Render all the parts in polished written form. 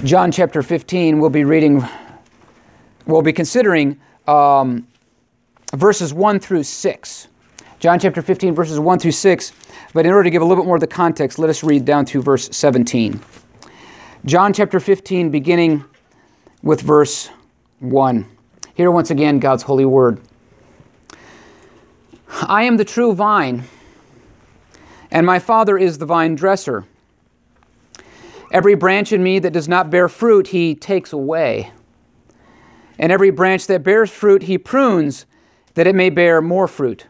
John chapter 15, we'll be considering verses 1 through 6. John chapter 15, verses 1 through 6. But in order to give a little bit more of the context, let us read down to verse 17. John chapter 15, beginning with verse 1. Here once again, God's holy word. I am the true vine, and my Father is the vine dresser. Every branch in me that does not bear fruit, he takes away. And every branch that bears fruit, he prunes, that it may bear more fruit.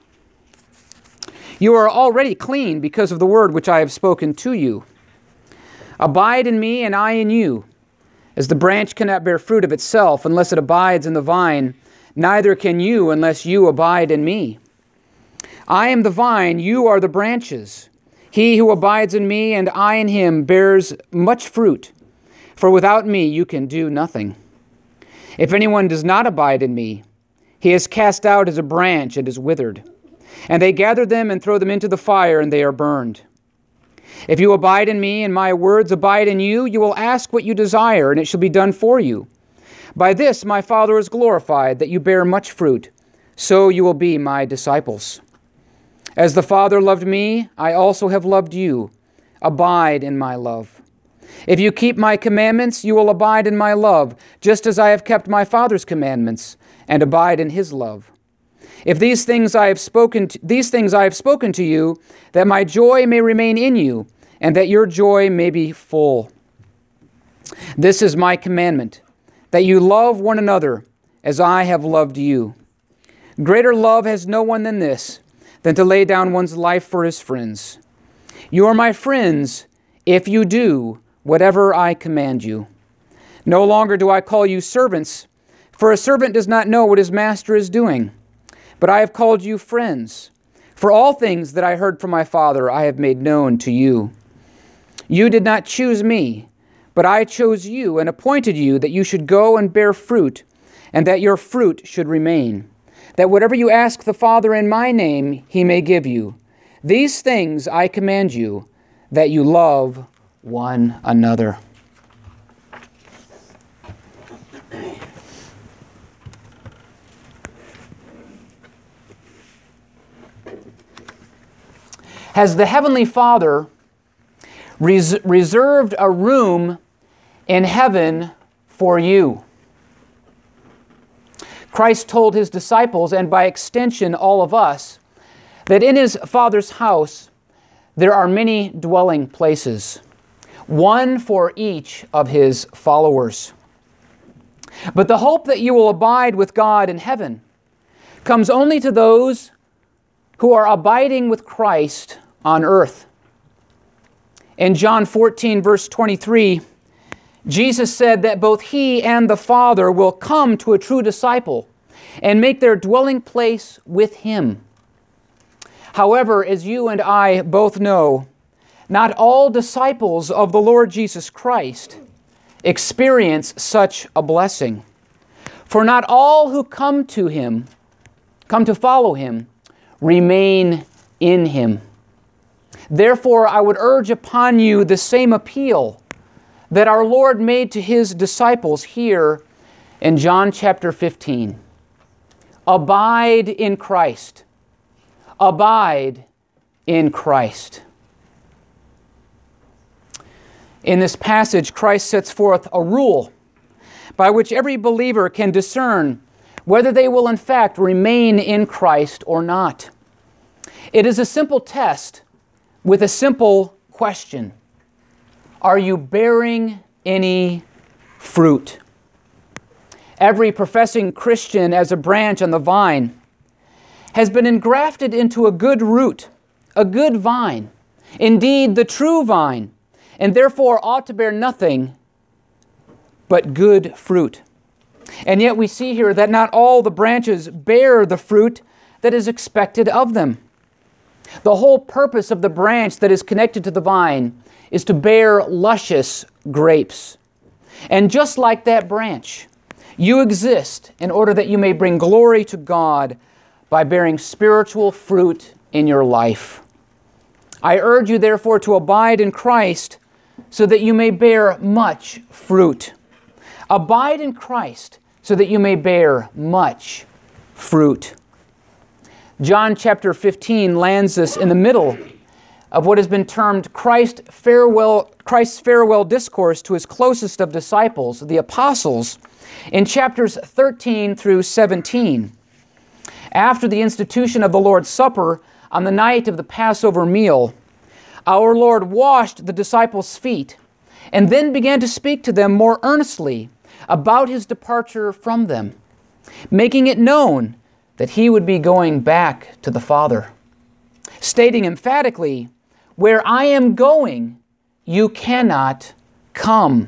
You are already clean because of the word which I have spoken to you. Abide in me, and I in you. As the branch cannot bear fruit of itself unless it abides in the vine, neither can you unless you abide in me. I am the vine, you are the branches. He who abides in me and I in him bears much fruit, for without me you can do nothing. If anyone does not abide in me, he is cast out as a branch and is withered. And they gather them and throw them into the fire, and they are burned. If you abide in me and my words abide in you, you will ask what you desire, and it shall be done for you. By this my Father is glorified, that you bear much fruit, so you will be my disciples. As the Father loved me, I also have loved you. Abide in my love. If you keep my commandments, you will abide in my love, just as I have kept my Father's commandments, and abide in his love. If these things I have spoken to you, that my joy may remain in you, and that your joy may be full. This is my commandment, that you love one another as I have loved you. Greater love has no one than this, than to lay down one's life for his friends. You are my friends if you do whatever I command you. No longer do I call you servants, for a servant does not know what his master is doing. But I have called you friends, for all things that I heard from my Father I have made known to you. You did not choose me, but I chose you and appointed you that you should go and bear fruit, and that your fruit should remain, that whatever you ask the Father in my name, he may give you. These things I command you, that you love one another. Has the Heavenly Father reserved a room in heaven for you? Christ told his disciples, and by extension all of us, that in his Father's house there are many dwelling places, one for each of his followers. But the hope that you will abide with God in heaven comes only to those who are abiding with Christ on earth. In John 14, verse 23, Jesus said that both he and the Father will come to a true disciple and make their dwelling place with him. However, as you and I both know, not all disciples of the Lord Jesus Christ experience such a blessing. For not all who come to follow him, remain in him. Therefore, I would urge upon you the same appeal that our Lord made to his disciples here in John chapter 15. Abide in Christ. Abide in Christ. In this passage, Christ sets forth a rule by which every believer can discern whether they will in fact remain in Christ or not. It is a simple test with a simple question. Are you bearing any fruit? Every professing Christian, as a branch on the vine, has been engrafted into a good root, a good vine, indeed the true vine, and therefore ought to bear nothing but good fruit. And yet we see here that not all the branches bear the fruit that is expected of them. The whole purpose of the branch that is connected to the vine is to bear luscious grapes. And just like that branch, you exist in order that you may bring glory to God by bearing spiritual fruit in your life. I urge you, therefore, to abide in Christ so that you may bear much fruit. Abide in Christ, so that you may bear much fruit. John chapter 15 lands us in the middle of what has been termed Christ's farewell discourse to his closest of disciples, the apostles, in chapters 13 through 17. After the institution of the Lord's Supper on the night of the Passover meal, our Lord washed the disciples' feet and then began to speak to them more earnestly about his departure from them, making it known that he would be going back to the Father, stating emphatically, "Where I am going, you cannot come."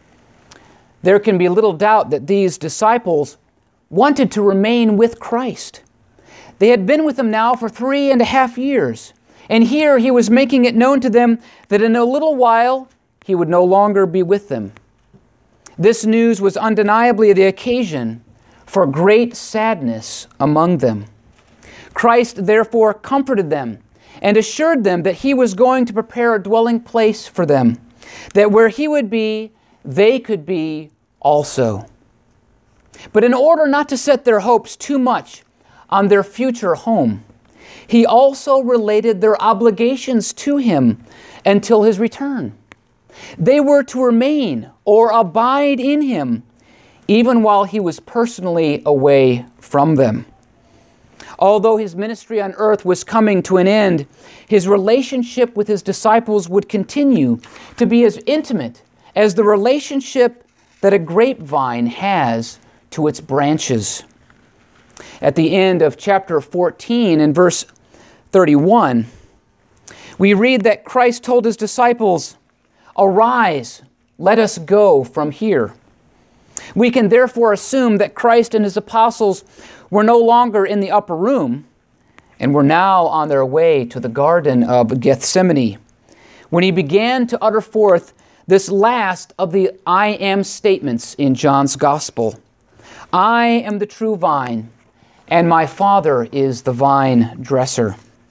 There can be little doubt that these disciples wanted to remain with Christ. They had been with him now for 3.5 years, and here he was making it known to them that in a little while he would no longer be with them. This news was undeniably the occasion for great sadness among them. Christ therefore comforted them and assured them that he was going to prepare a dwelling place for them, that where he would be, they could be also. But in order not to set their hopes too much on their future home, he also related their obligations to him until his return. They were to remain or abide in him even while he was personally away from them. Although his ministry on earth was coming to an end, his relationship with his disciples would continue to be as intimate as the relationship that a grapevine has to its branches. At the end of chapter 14 and verse 31, we read that Christ told his disciples, "Arise, let us go from here." We can therefore assume that Christ and his apostles were no longer in the upper room and were now on their way to the Garden of Gethsemane, when he began to utter forth this last of the I am statements in John's Gospel. "I am the true vine, and my Father is the vine dresser."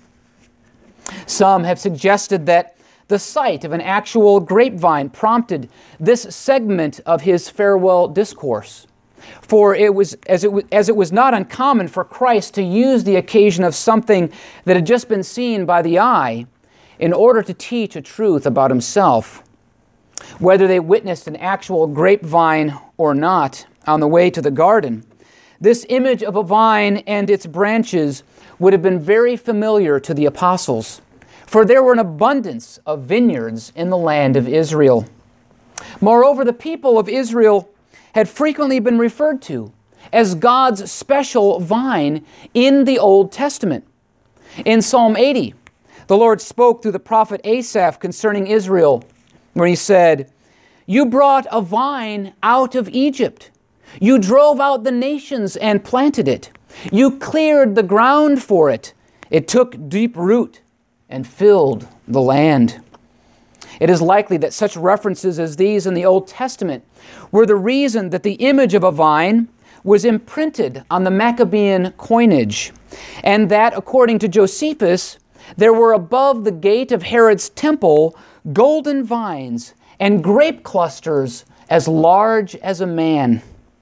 Some have suggested that the sight of an actual grapevine prompted this segment of his farewell discourse. For it was not uncommon for Christ to use the occasion of something that had just been seen by the eye in order to teach a truth about himself. Whether they witnessed an actual grapevine or not on the way to the garden, this image of a vine and its branches would have been very familiar to the apostles, for there were an abundance of vineyards in the land of Israel. Moreover, the people of Israel had frequently been referred to as God's special vine in the Old Testament. In Psalm 80, the Lord spoke through the prophet Asaph concerning Israel, where he said, "You brought a vine out of Egypt. You drove out the nations and planted it. You cleared the ground for it. It took deep root and filled the land." It is likely that such references as these in the Old Testament were the reason that the image of a vine was imprinted on the Maccabean coinage, and that, according to Josephus, there were above the gate of Herod's temple golden vines and grape clusters as large as a man.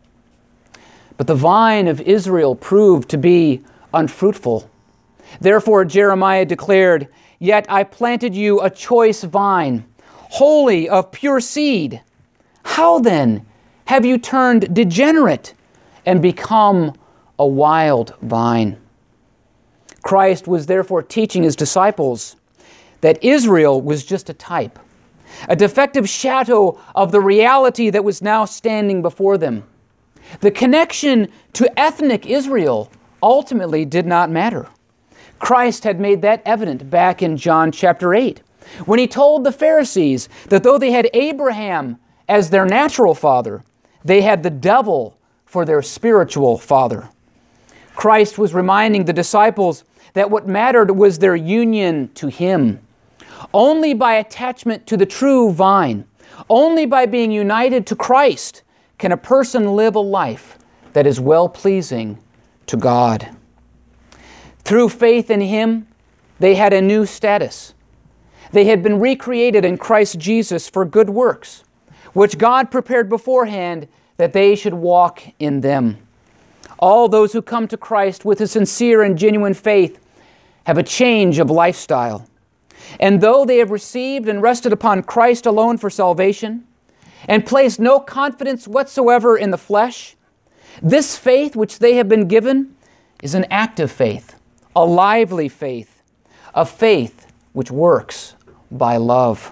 But the vine of Israel proved to be unfruitful. Therefore Jeremiah declared, "Yet I planted you a choice vine, wholly of pure seed. How then have you turned degenerate and become a wild vine?" Christ was therefore teaching his disciples that Israel was just a type, a defective shadow of the reality that was now standing before them. The connection to ethnic Israel ultimately did not matter. Christ had made that evident back in John chapter 8, when he told the Pharisees that though they had Abraham as their natural father, they had the devil for their spiritual father. Christ was reminding the disciples that what mattered was their union to him. Only by attachment to the true vine, only by being united to Christ, can a person live a life that is well-pleasing to God. Through faith in him, they had a new status. They had been recreated in Christ Jesus for good works, which God prepared beforehand that they should walk in them. All those who come to Christ with a sincere and genuine faith have a change of lifestyle. And though they have received and rested upon Christ alone for salvation, and placed no confidence whatsoever in the flesh, this faith which they have been given is an active faith, a lively faith, a faith which works by love.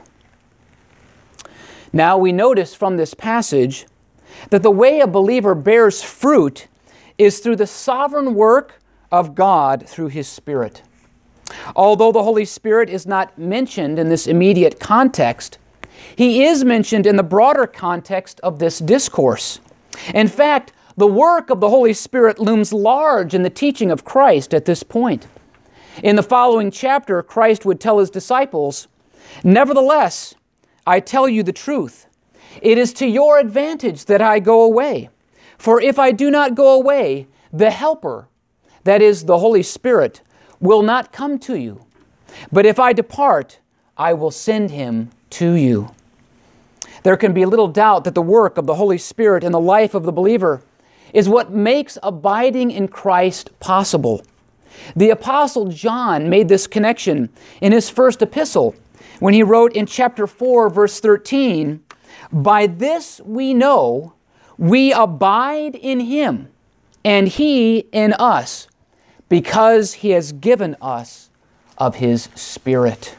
Now we notice from this passage that the way a believer bears fruit is through the sovereign work of God through His Spirit. Although the Holy Spirit is not mentioned in this immediate context, He is mentioned in the broader context of this discourse. In fact, the work of the Holy Spirit looms large in the teaching of Christ at this point. In the following chapter, Christ would tell His disciples, "Nevertheless, I tell you the truth. It is to your advantage that I go away. For if I do not go away, the Helper, that is, the Holy Spirit, will not come to you. But if I depart, I will send Him to you." There can be little doubt that the work of the Holy Spirit in the life of the believer is what makes abiding in Christ possible. The Apostle John made this connection in his first epistle when he wrote in chapter 4, verse 13, "By this we know we abide in Him, and He in us, because He has given us of His Spirit."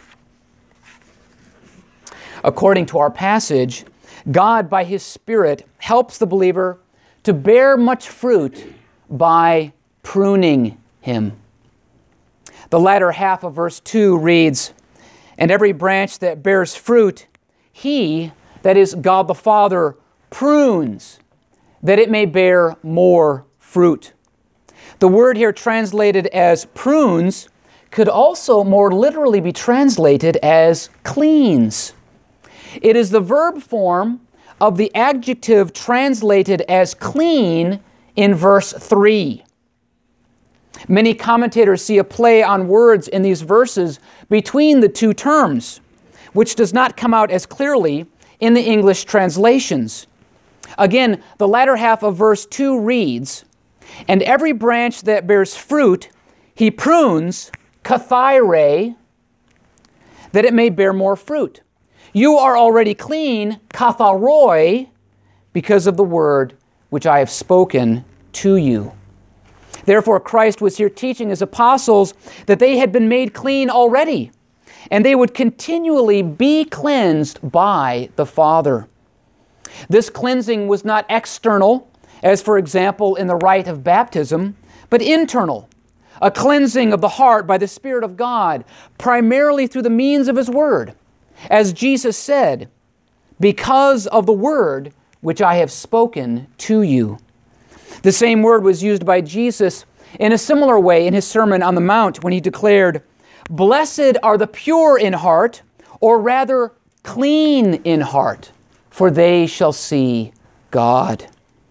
According to our passage, God, by His Spirit, helps the believer to bear much fruit by pruning him. The latter half of verse 2 reads, "And every branch that bears fruit, He, that is God the Father, prunes, that it may bear more fruit." The word here translated as prunes could also more literally be translated as cleans. It is the verb form of the adjective translated as clean in verse 3. Many commentators see a play on words in these verses between the two terms, which does not come out as clearly in the English translations. Again, the latter half of verse 2 reads, "And every branch that bears fruit, He prunes, kathaire, that it may bear more fruit. You are already clean, katharoi, because of the word which I have spoken to you." Therefore, Christ was here teaching His apostles that they had been made clean already, and they would continually be cleansed by the Father. This cleansing was not external, as for example in the rite of baptism, but internal, a cleansing of the heart by the Spirit of God, primarily through the means of His Word. As Jesus said, "Because of the word which I have spoken to you." The same word was used by Jesus in a similar way in His Sermon on the Mount when He declared, "Blessed are the pure in heart, or rather clean in heart, for they shall see God."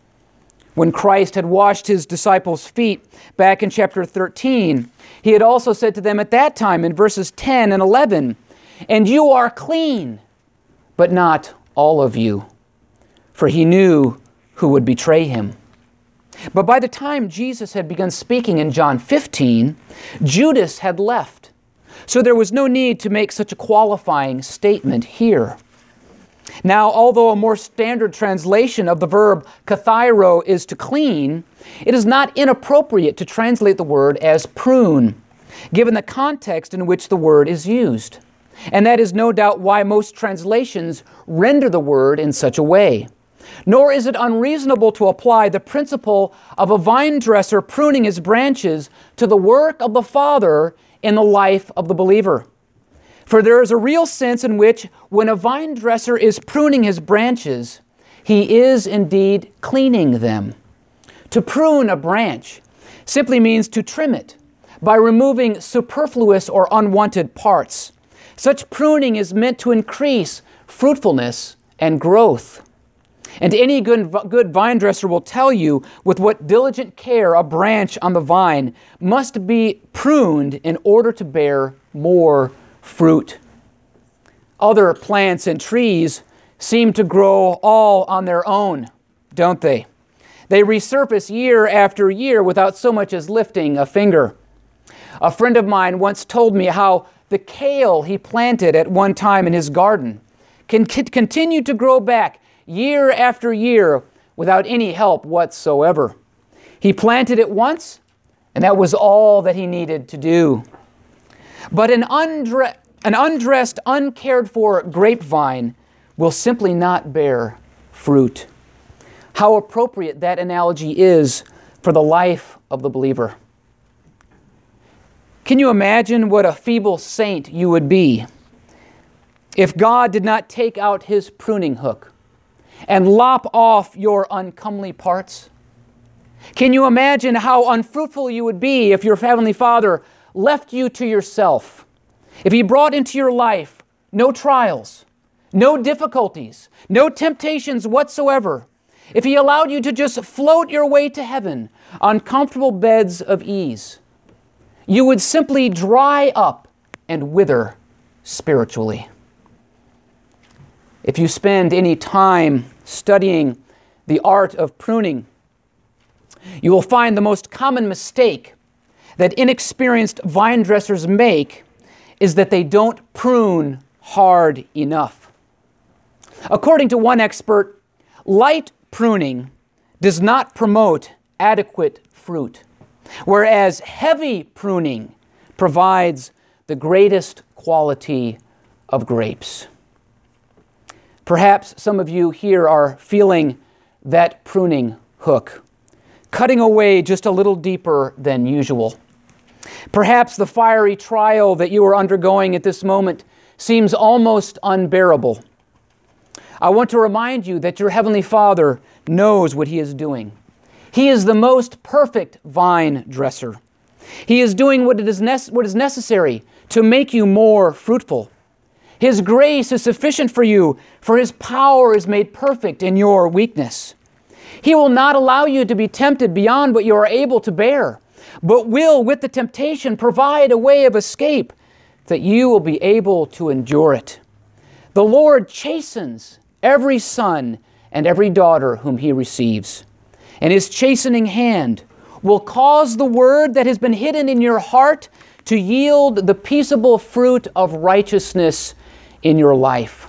When Christ had washed His disciples' feet back in chapter 13, He had also said to them at that time in verses 10 and 11, "And you are clean, but not all of you." For He knew who would betray Him. But by the time Jesus had begun speaking in John 15, Judas had left. So there was no need to make such a qualifying statement here. Now, although a more standard translation of the verb kathairo is to clean, it is not inappropriate to translate the word as prune, given the context in which the word is used. And that is no doubt why most translations render the word in such a way. Nor is it unreasonable to apply the principle of a vine dresser pruning his branches to the work of the Father in the life of the believer. For there is a real sense in which when a vine dresser is pruning his branches, he is indeed cleaning them. To prune a branch simply means to trim it by removing superfluous or unwanted parts. Such pruning is meant to increase fruitfulness and growth. And any good vine dresser will tell you with what diligent care a branch on the vine must be pruned in order to bear more fruit. Other plants and trees seem to grow all on their own, don't they? They resurface year after year without so much as lifting a finger. A friend of mine once told me how the kale he planted at one time in his garden can continue to grow back year after year without any help whatsoever. He planted it once, and that was all that he needed to do. But an undressed, uncared for grapevine will simply not bear fruit. How appropriate that analogy is for the life of the believer. Can you imagine what a feeble saint you would be if God did not take out His pruning hook and lop off your uncomely parts? Can you imagine how unfruitful you would be if your Heavenly Father left you to yourself? If He brought into your life no trials, no difficulties, no temptations whatsoever, if He allowed you to just float your way to heaven on comfortable beds of ease, you would simply dry up and wither spiritually. If you spend any time studying the art of pruning, you will find the most common mistake that inexperienced vine dressers make is that they don't prune hard enough. According to one expert, light pruning does not promote adequate fruit, whereas heavy pruning provides the greatest quality of grapes. Perhaps some of you here are feeling that pruning hook, cutting away just a little deeper than usual. Perhaps the fiery trial that you are undergoing at this moment seems almost unbearable. I want to remind you that your Heavenly Father knows what He is doing. He is the most perfect vine dresser. He is doing what is necessary to make you more fruitful. His grace is sufficient for you, for His power is made perfect in your weakness. He will not allow you to be tempted beyond what you are able to bear, but will, with the temptation, provide a way of escape that you will be able to endure it. The Lord chastens every son and every daughter whom He receives, and His chastening hand will cause the word that has been hidden in your heart to yield the peaceable fruit of righteousness in your life.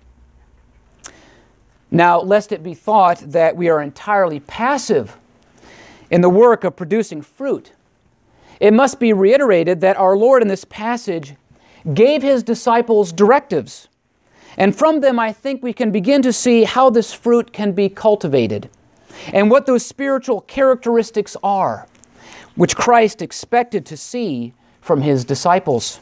Now, lest it be thought that we are entirely passive in the work of producing fruit, it must be reiterated that our Lord in this passage gave His disciples directives. And from them, I think we can begin to see how this fruit can be cultivated and what those spiritual characteristics are, which Christ expected to see from His disciples.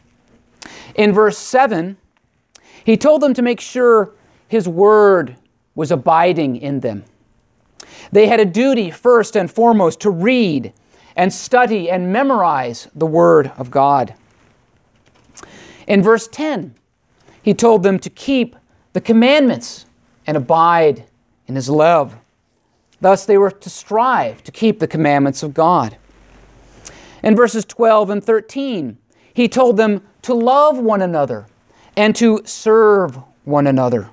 In verse 7, He told them to make sure His word was abiding in them. They had a duty, first and foremost, to read and study and memorize the Word of God. In verse 10, He told them to keep the commandments and abide in His love. Thus, they were to strive to keep the commandments of God. In verses 12 and 13, He told them to love one another and to serve one another.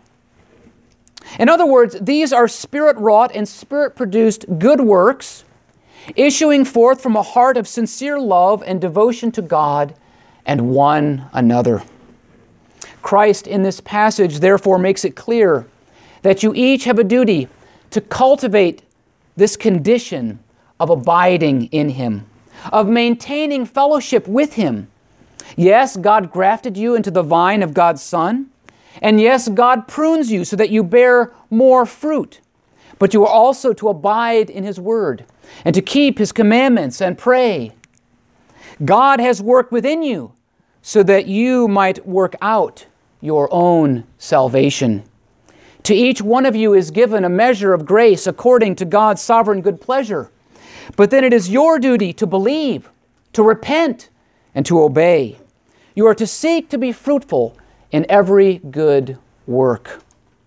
In other words, these are Spirit-wrought and Spirit-produced good works, issuing forth from a heart of sincere love and devotion to God and one another. Christ in this passage therefore makes it clear that you each have a duty to cultivate this condition of abiding in Him, of maintaining fellowship with Him. Yes, God grafted you into the vine of God's Son, and yes, God prunes you so that you bear more fruit, but you are also to abide in His Word and to keep His commandments and pray. God has worked within you so that you might work out your own salvation. To each one of you is given a measure of grace according to God's sovereign good pleasure. But then it is your duty to believe, to repent, and to obey. You are to seek to be fruitful in every good work.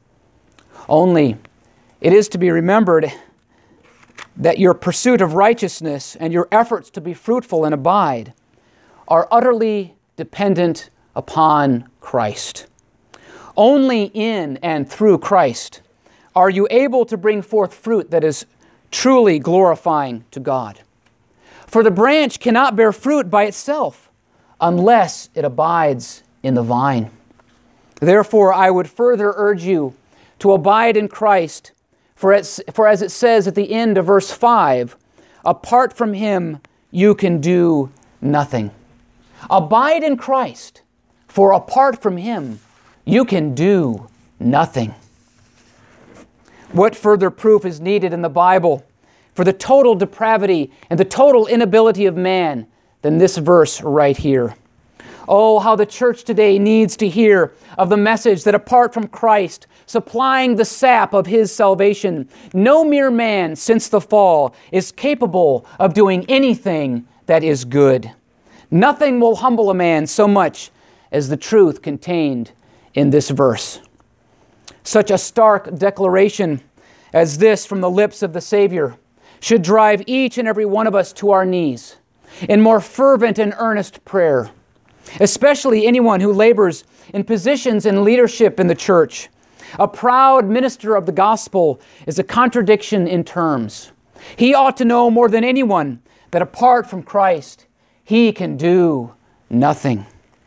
Only it is to be remembered that your pursuit of righteousness and your efforts to be fruitful and abide are utterly dependent upon Christ. Only in and through Christ are you able to bring forth fruit that is truly glorifying to God. For the branch cannot bear fruit by itself unless it abides in the vine. Therefore, I would further urge you to abide in Christ, for as it says at the end of verse 5, apart from Him you can do nothing. Abide in Christ, for apart from Him you can do nothing. What further proof is needed in the Bible for the total depravity and the total inability of man than this verse right here? Oh, how the church today needs to hear of the message that apart from Christ, supplying the sap of His salvation, no mere man since the fall is capable of doing anything that is good. Nothing will humble a man so much as the truth contained in this verse. Such a stark declaration as this from the lips of the Savior should drive each and every one of us to our knees in more fervent and earnest prayer, especially anyone who labors in positions in leadership in the church. A proud minister of the gospel is a contradiction in terms. He ought to know more than anyone that apart from Christ, he can do nothing.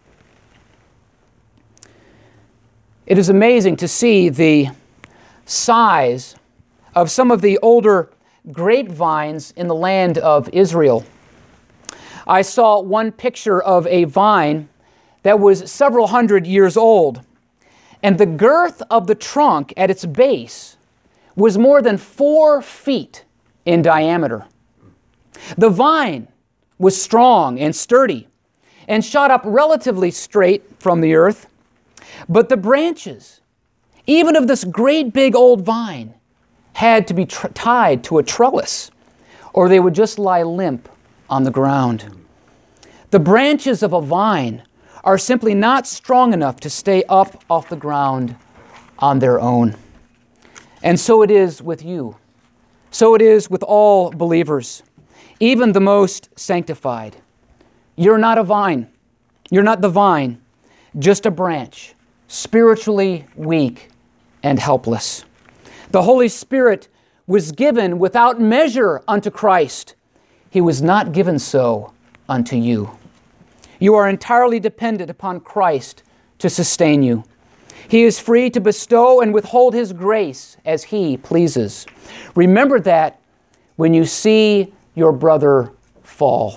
It is amazing to see the size of some of the older grapevines in the land of Israel. I saw one picture of a vine that was several hundred years old, and the girth of the trunk at its base was more than 4 feet in diameter. The vine was strong and sturdy and shot up relatively straight from the earth, but the branches, even of this great big old vine, had to be tied to a trellis, or they would just lie limp on the ground. The branches of a vine are simply not strong enough to stay up off the ground on their own. And so it is with you. So it is with all believers, even the most sanctified. You're not a vine. You're not the vine, just a branch, spiritually weak and helpless. The Holy Spirit was given without measure unto Christ. He was not given so unto you. You are entirely dependent upon Christ to sustain you. He is free to bestow and withhold His grace as He pleases. Remember that when you see your brother fall.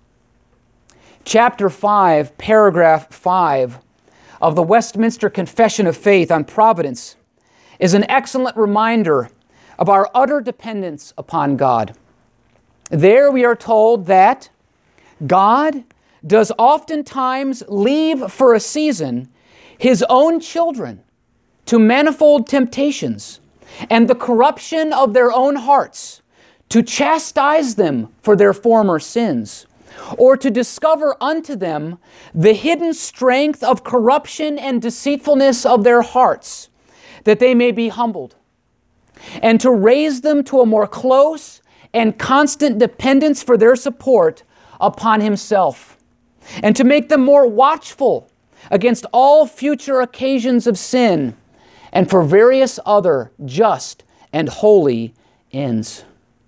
Chapter 5, paragraph 5 of the Westminster Confession of Faith on Providence is an excellent reminder of our utter dependence upon God. There we are told that God does oftentimes leave for a season His own children to manifold temptations and the corruption of their own hearts, to chastise them for their former sins, or to discover unto them the hidden strength of corruption and deceitfulness of their hearts, that they may be humbled, and to raise them to a more close and constant dependence for their support upon Himself, and to make them more watchful against all future occasions of sin and for various other just and holy ends.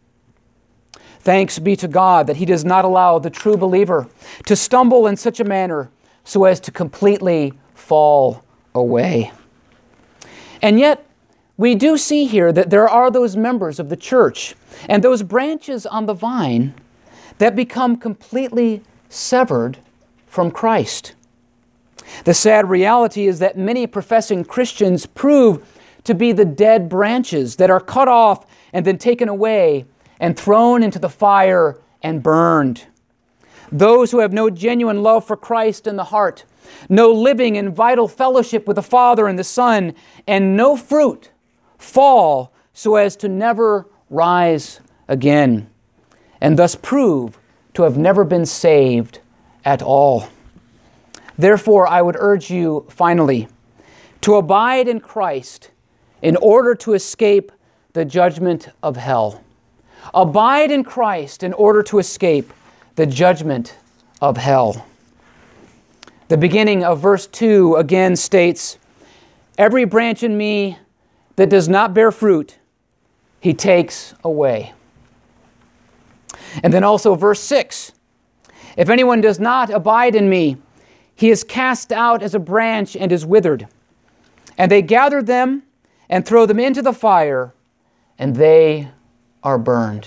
Thanks be to God that He does not allow the true believer to stumble in such a manner so as to completely fall away. And yet, we do see here that there are those members of the church and those branches on the vine that become completely severed from Christ. The sad reality is that many professing Christians prove to be the dead branches that are cut off and then taken away and thrown into the fire and burned. Those who have no genuine love for Christ in the heart, no living and vital fellowship with the Father and the Son, and no fruit, fall so as to never rise again, and thus prove to have never been saved at all. Therefore, I would urge you, finally, to abide in Christ in order to escape the judgment of hell. Abide in Christ in order to escape the judgment of hell. The beginning of verse 2 again states, Every branch in me that does not bear fruit, he takes away. And then also verse 6, if anyone does not abide in me, he is cast out as a branch and is withered. And they gather them and throw them into the fire, and they are burned.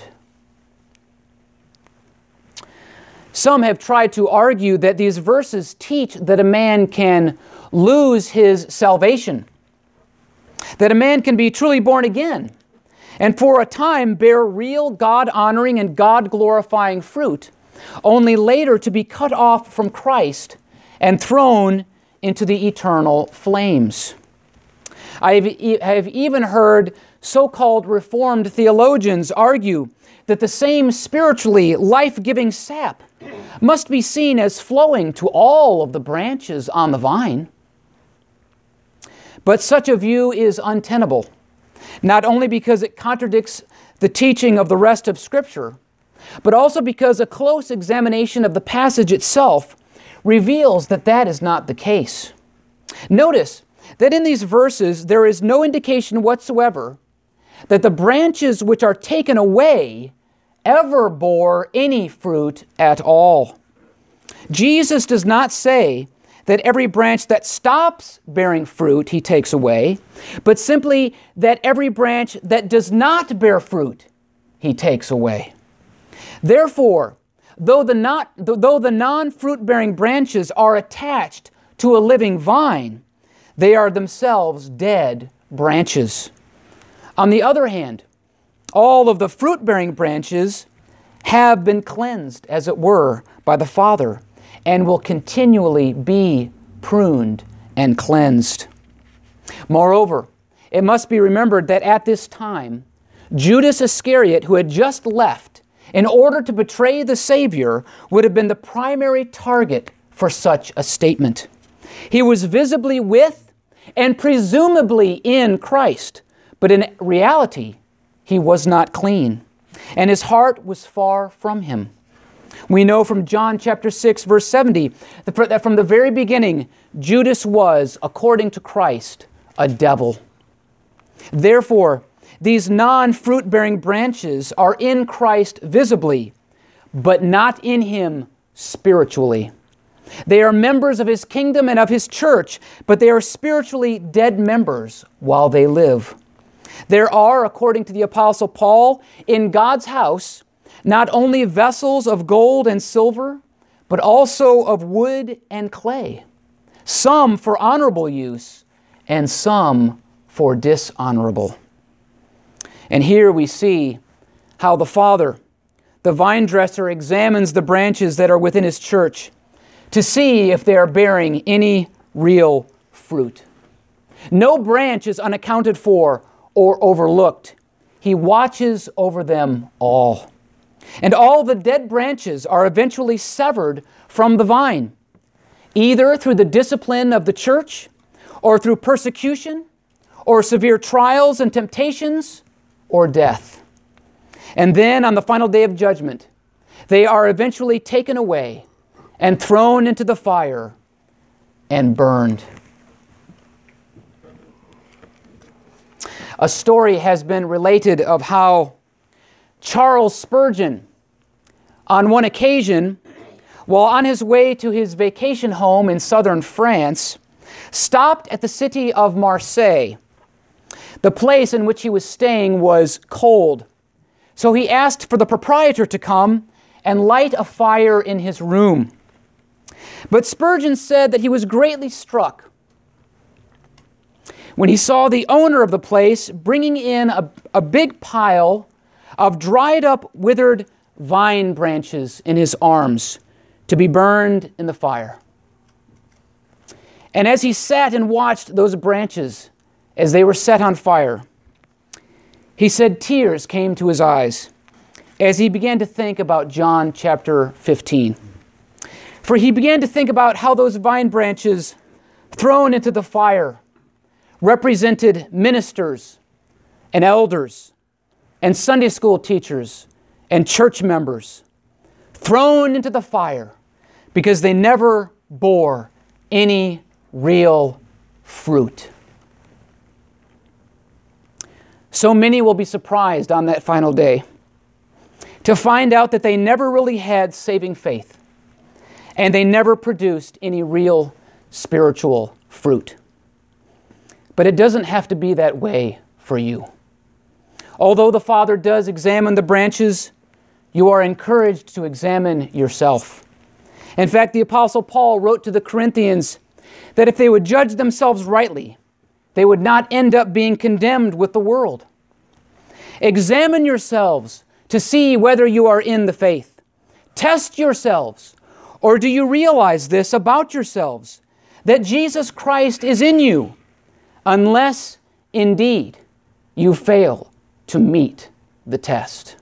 Some have tried to argue that these verses teach that a man can lose his salvation, that a man can be truly born again, and for a time bear real God-honoring and God-glorifying fruit, only later to be cut off from Christ and thrown into the eternal flames. I have even heard so-called Reformed theologians argue that the same spiritually life-giving sap must be seen as flowing to all of the branches on the vine. But such a view is untenable, not only because it contradicts the teaching of the rest of Scripture, but also because a close examination of the passage itself reveals that that is not the case. Notice that in these verses there is no indication whatsoever that the branches which are taken away ever bore any fruit at all. Jesus does not say that every branch that stops bearing fruit he takes away, but simply that every branch that does not bear fruit he takes away. Therefore, though the non-fruit-bearing branches are attached to a living vine, they are themselves dead branches. On the other hand, all of the fruit-bearing branches have been cleansed, as it were, by the Father, and will continually be pruned and cleansed. Moreover, it must be remembered that at this time, Judas Iscariot, who had just left in order to betray the Savior, would have been the primary target for such a statement. He was visibly with and presumably in Christ, but in reality, he was not clean, and his heart was far from him. We know from John chapter 6, verse 70, that from the very beginning, Judas was, according to Christ, a devil. Therefore, these non-fruit-bearing branches are in Christ visibly, but not in Him spiritually. They are members of His kingdom and of His church, but they are spiritually dead members while they live. There are, according to the Apostle Paul, in God's house, not only vessels of gold and silver, but also of wood and clay, some for honorable use and some for dishonorable. And here we see how the Father, the vine dresser, examines the branches that are within His church to see if they are bearing any real fruit. No branch is unaccounted for or overlooked. He watches over them all. And all the dead branches are eventually severed from the vine, either through the discipline of the church, or through persecution, or severe trials and temptations, or death. And then on the final day of judgment, they are eventually taken away and thrown into the fire and burned. A story has been related of how Charles Spurgeon, on one occasion, while on his way to his vacation home in southern France, stopped at the city of Marseille. The place in which he was staying was cold, so he asked for the proprietor to come and light a fire in his room. But Spurgeon said that he was greatly struck when he saw the owner of the place bringing in a big pile of dried up, withered vine branches in his arms to be burned in the fire. And as he sat and watched those branches as they were set on fire, he said tears came to his eyes as he began to think about John chapter 15. For he began to think about how those vine branches thrown into the fire represented ministers and elders and Sunday school teachers and church members thrown into the fire because they never bore any real fruit. So many will be surprised on that final day to find out that they never really had saving faith and they never produced any real spiritual fruit. But it doesn't have to be that way for you. Although the Father does examine the branches, you are encouraged to examine yourself. In fact, the Apostle Paul wrote to the Corinthians that if they would judge themselves rightly, they would not end up being condemned with the world. Examine yourselves to see whether you are in the faith. Test yourselves, or do you realize this about yourselves, that Jesus Christ is in you, unless indeed you fail to meet the test.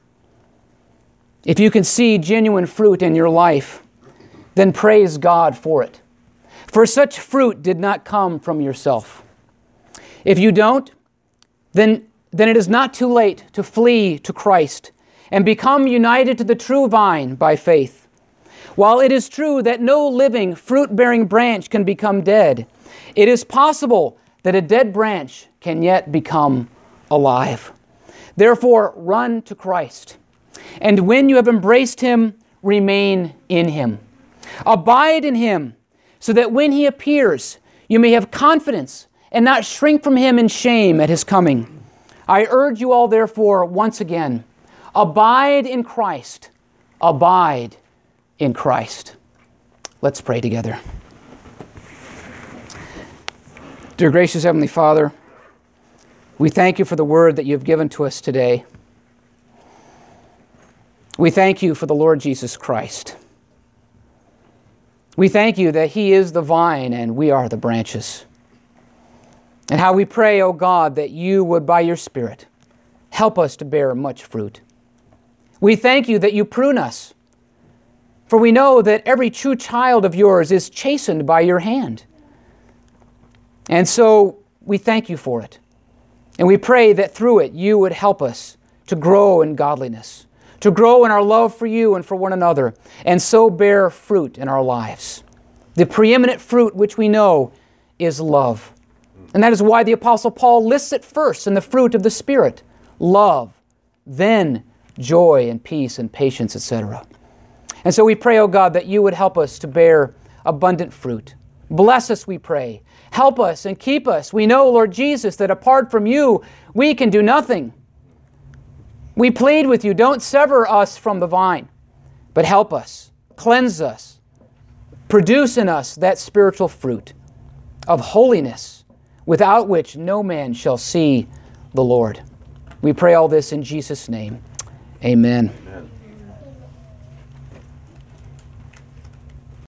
If you can see genuine fruit in your life, then praise God for it. For such fruit did not come from yourself. If you don't, then it is not too late to flee to Christ and become united to the true vine by faith. While it is true that no living, fruit-bearing branch can become dead, it is possible that a dead branch can yet become alive. Therefore, run to Christ. And when you have embraced Him, remain in Him. Abide in Him, so that when He appears, you may have confidence and not shrink from Him in shame at His coming. I urge you all, therefore, once again, abide in Christ. Abide in Christ. Let's pray together. Dear gracious Heavenly Father, we thank You for the word that You've given to us today. We thank You for the Lord Jesus Christ. We thank You that He is the vine and we are the branches. And how we pray, O God, that You would, by Your Spirit, help us to bear much fruit. We thank You that You prune us, for we know that every true child of Yours is chastened by Your hand. And so we thank You for it. And we pray that through it You would help us to grow in godliness, to grow in our love for You and for one another, and so bear fruit in our lives. The preeminent fruit which we know is love. And that is why the Apostle Paul lists it first in the fruit of the Spirit. Love, then joy and peace and patience, etc. And so we pray, O God, that You would help us to bear abundant fruit. Bless us, we pray. Help us and keep us. We know, Lord Jesus, that apart from You, we can do nothing. We plead with You, don't sever us from the vine, but help us, cleanse us, produce in us that spiritual fruit of holiness, without which no man shall see the Lord. We pray all this in Jesus' name. Amen.